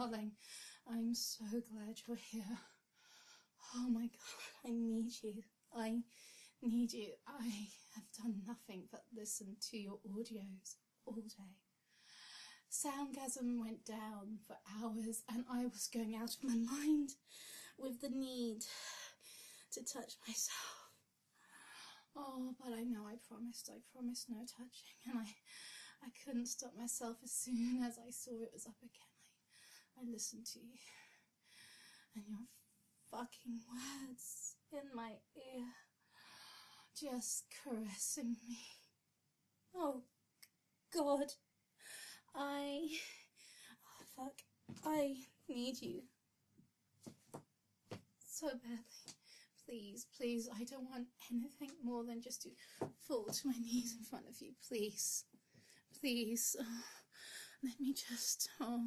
darling, I'm so glad you're here. Oh my God, I need you. I need you. I have done nothing but listen to your audios all day. Soundgasm went down for hours and I was going out of my mind with the need to touch myself. Oh, but I know I promised no touching, and I couldn't stop myself. As soon as I saw it was up again, I listened to you and your fucking words in my ear, just caressing me. Oh God, I need you so badly. Please, I don't want anything more than just to fall to my knees in front of you. Please, let me just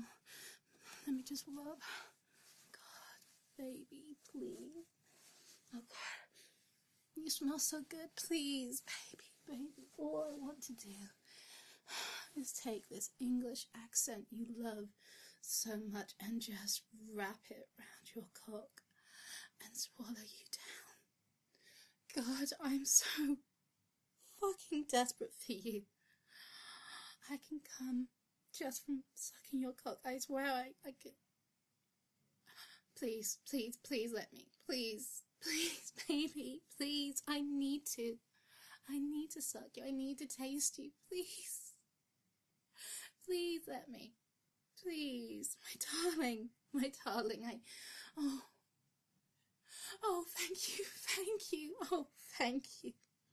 rub. God, baby, please. Oh God, you smell so good. Please, baby, all I want to do is take this English accent you love so much and just wrap it round your cock and swallow you down. God, I'm so fucking desperate for you. I can come just from sucking your cock. I swear I could. Please let me. Please, baby, please. I need to suck you. I need to taste you. Please let me. Please, my darling. Oh, thank you. Oh, thank you.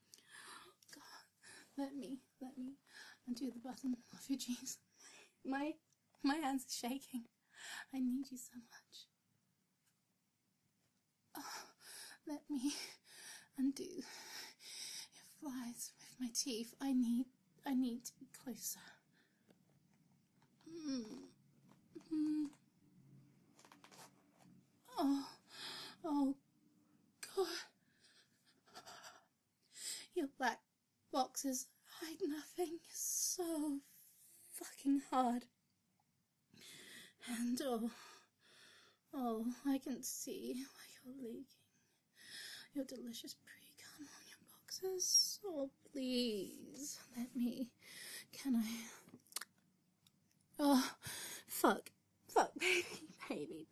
God, let me undo the button off your jeans. My hands are shaking. I need you so much. Oh, let me undo your flies with my teeth. I need to be closer. Oh, God. Your black boxes hide nothing. So fucking hard. And oh, I can see where you're leaking. Your delicious pre-cum on your boxes. Oh, please, let me. Can I? Oh, fuck, baby.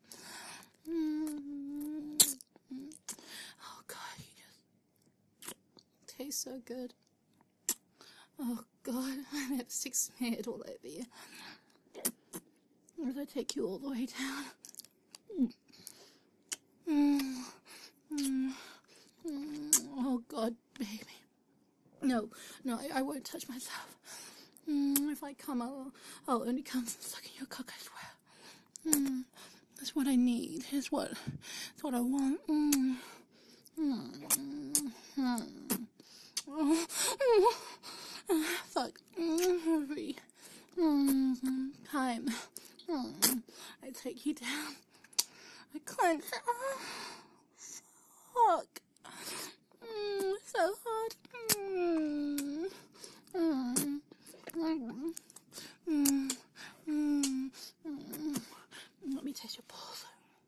Oh God, you just taste so good. Oh God, my lipstick smeared all over you. As I take you all the way down. Oh God, baby. No, I won't touch myself. If I come, I'll only come from sucking your cock, I swear. That's what I need. It's what I want. Fuck. Every time I take you down, I clench. Fuck. So hard. Let me taste your balls.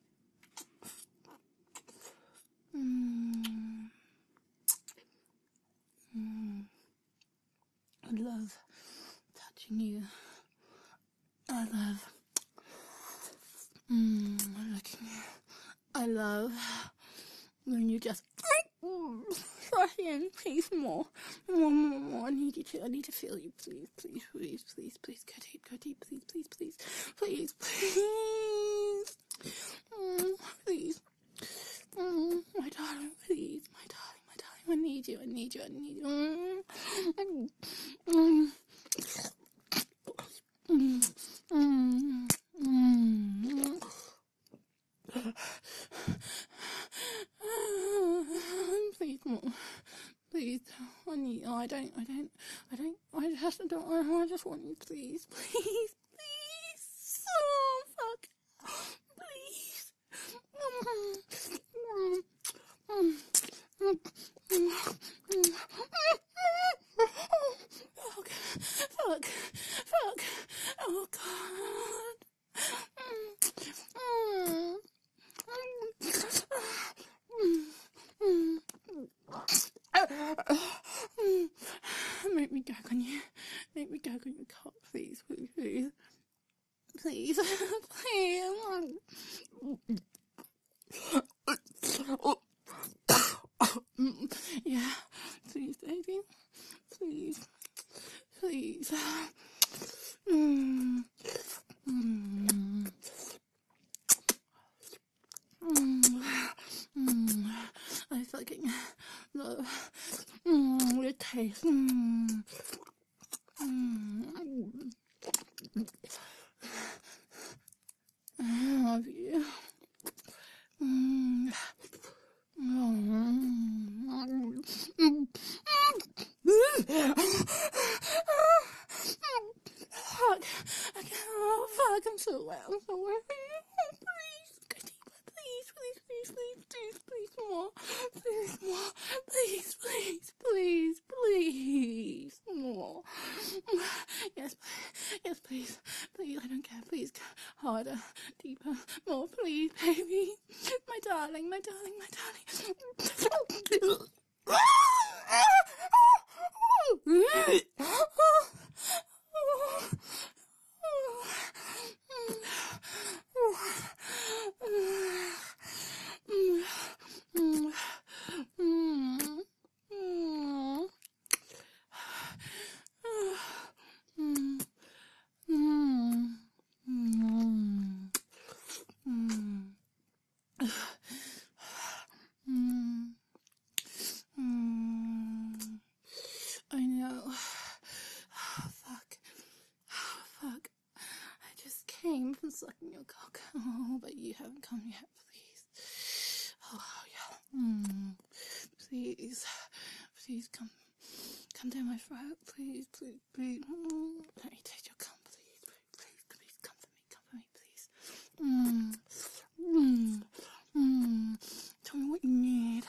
I love touching you. I love licking you. I love when you just please more. I need you to. I need to feel you. Please. Go deep. Please. Please. My darling, please. My darling. I need you. Please more. Please, I need. Oh, I just want you. Please. Oh, fuck. Please. Fuck. Oh, God. in your cup, please, please, please. Please, please. Yeah, please, baby. Please, please. I fucking love your taste. I love you. Fuck. Oh, fuck. I'm so wet. I'm so wet. Please. Go deeper. Please, please, please, please, please, please, more. Please, more. Please, please, please, please, more. Yes, please. Yes, please. Please, I don't care. Please, harder, deeper, more, please, baby. My darling, my darling, my darling. I know. Fuck. Fuck. I just came from sucking your cock. Oh, but you haven't come yet, please. Oh, yeah. Please. Please come down my throat. Please, please, please. Let me taste your cum, please. Please, please, come for me, please. Tell me what you need.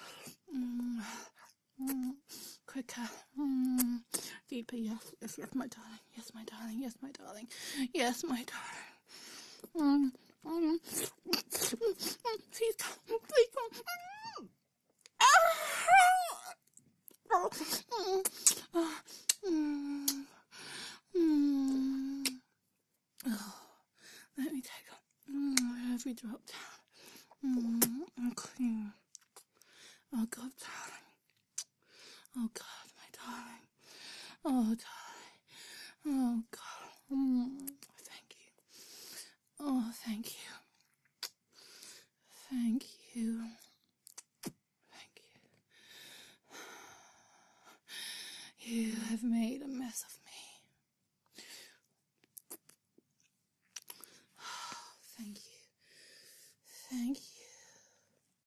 Quicker. Deeper, yes, yes, yes, my darling. Yes, my darling. Yes, my darling. Yes, my darling. Please come. Please come. Let me take every drop down. And clean. Oh, God, darling. Oh, God, my darling. Oh, darling. Oh, God. Thank you. Oh, thank you. Thank you. Thank you. You have made